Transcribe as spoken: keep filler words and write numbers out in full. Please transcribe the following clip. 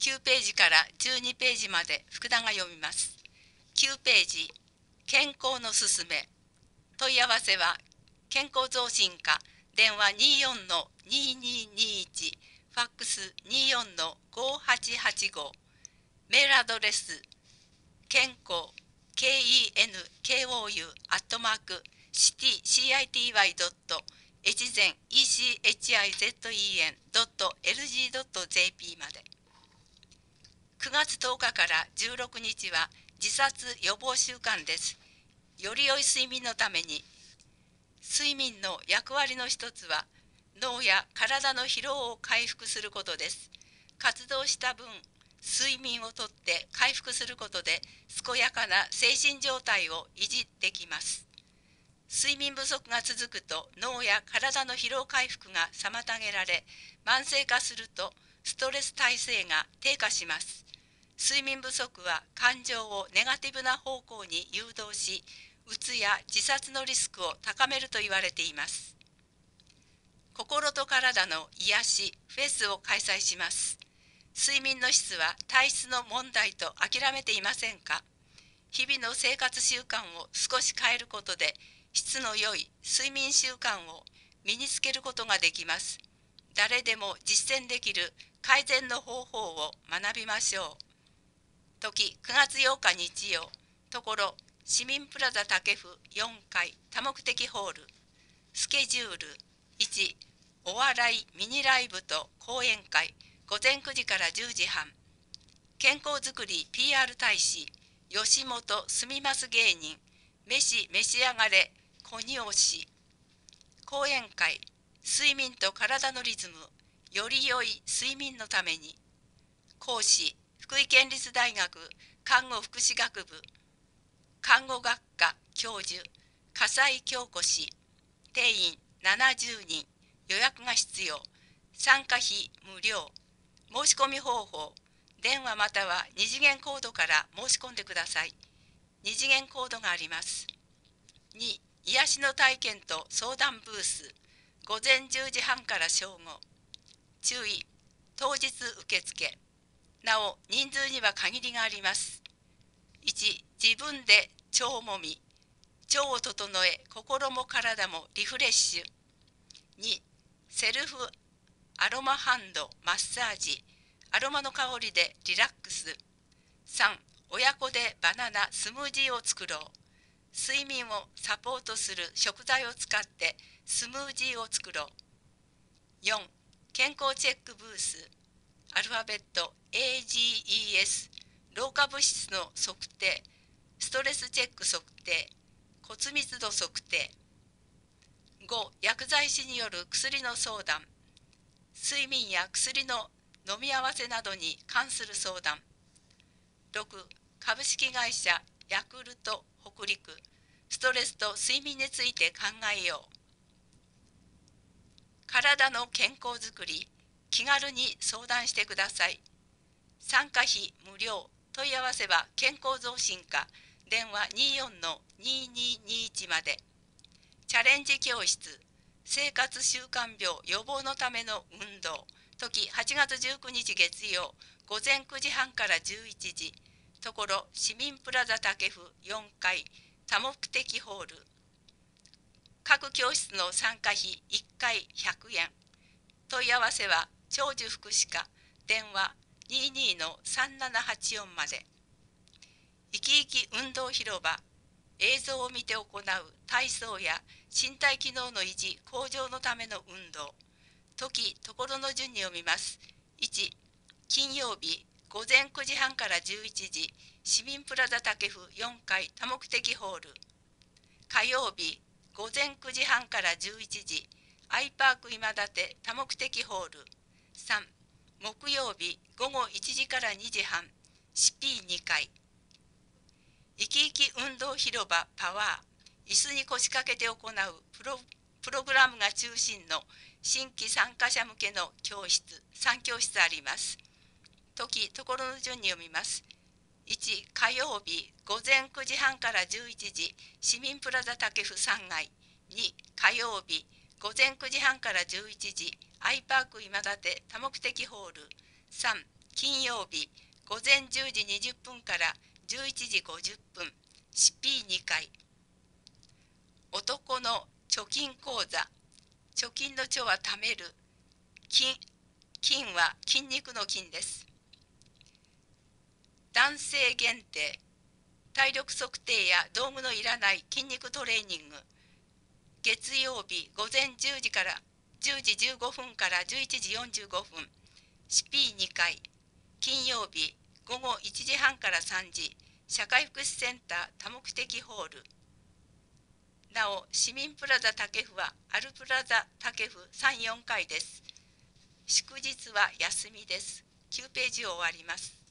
きゅうページからじゅうにページまで福田が読みます。きゅうページ、健康のすすめ。問い合わせは、健康増進課、電話 にじゅうよんのにじゅうににじゅういち、ファックス にじゅうよんのごはちはちご、メールアドレス、健康、ケーイーエヌケーオーユー アットマーク、シティ シーアイティーワイ ドット、エチゼン イーシーエイチアイゼットイーエヌ ドット エルジー ドット ジェーピー まで。くがつとおかからじゅうろくにちは自殺予防週間です。より良い睡眠のために。睡眠の役割の一つは脳や体の疲労を回復することです。活動した分、睡眠をとって回復することで健やかな精神状態を維持できます。睡眠不足が続くと脳や体の疲労回復が妨げられ、慢性化するとストレス耐性が低下します。睡眠不足は感情をネガティブな方向に誘導し、うつや自殺のリスクを高めると言われています。心と体の癒しフェスを開催します。睡眠の質は体質の問題と諦めていませんか？日々の生活習慣を少し変えることで質の良い睡眠習慣を身につけることができます。誰でも実践できる改善の方法を学びましょう。時くがつようか日曜、ところ市民プラザ竹府よんかい多目的ホール。スケジュールいち、お笑いミニライブと講演会、ごぜんくじからじゅうじはん。健康づくり ピーアール 大使吉本すみます芸人、飯召し上がれ小におし。講演会、睡眠と体のリズム、より良い睡眠のために。講師、福井県立大学看護福祉学部看護学科教授笠井京子氏。定員ななじゅうにん。予約が必要。参加費無料。申し込み方法、電話または二次元コードから申し込んでください。二次元コードがあります。に、癒しの体験と相談ブース、午前じゅうじはんから正午。注意、当日受付。なお、人数には限りがあります。いち、自分で腸もみ。腸を整え、心も体もリフレッシュ。に、セルフアロマハンドマッサージ。アロマの香りでリラックス。さん、親子でバナナスムージーを作ろう。睡眠をサポートする食材を使ってスムージーを作ろう。よん、健康チェックブース。アルファベット エージーイーエス、老化物質の測定、ストレスチェック測定、骨密度測定。ご、薬剤師による薬の相談、睡眠や薬の飲み合わせなどに関する相談。ろく、株式会社ヤクルト北陸、ストレスと睡眠について考えよう。体の健康づくり、気軽に相談してください。参加費無料。問い合わせは健康増進課、電話にじゅうよんのにじゅうににじゅういちまで。チャレンジ教室、生活習慣病予防のための運動。時はちがつじゅうくにち月曜、午前くじはんからじゅういちじ。ところ市民プラザ竹府よんかい多目的ホール。各教室の参加費いっかいひゃくえん。問い合わせは長寿福祉課、電話にじゅうにのさんななはちよんまで。生き生き運動広場、映像を見て行う体操や身体機能の維持向上のための運動。時ところの順に読みます。いち、金曜日午前くじはんからじゅういちじ、市民プラザ竹府よんかい多目的ホール。火曜日午前くじはんからじゅういちじ、アイパーク今立多目的ホール。さん、木曜日午後いちじからにじはん、シピーにかい。生き生き運動広場パワー、椅子に腰掛けて行うプロプログラムが中心の新規参加者向けの教室、さんきょうしつあります。時ところの順に読みます。いち、火曜日午前くじはんからじゅういちじ、市民プラザ竹府さんがい。に、火曜日午前くじはんからじゅういちじ、アイパーク今立多目的ホール。さん、 金曜日午前じゅうじにじゅっぷんからじゅういちじごじゅっぷん、シピーにかい。男の貯金口座、貯金の貯は貯める、金、金は筋肉の筋です。男性限定、体力測定や道具のいらない筋肉トレーニング。月曜日午前じゅうじからじゅうじじゅうごふんからじゅういちじよんじゅうごふん、シピーにかい。金曜日午後いちじはんからさんじ、社会福祉センター多目的ホール。なお、市民プラザ竹府はアルプラザ竹府さん、よんかいです。祝日は休みです。きゅうページを終わります。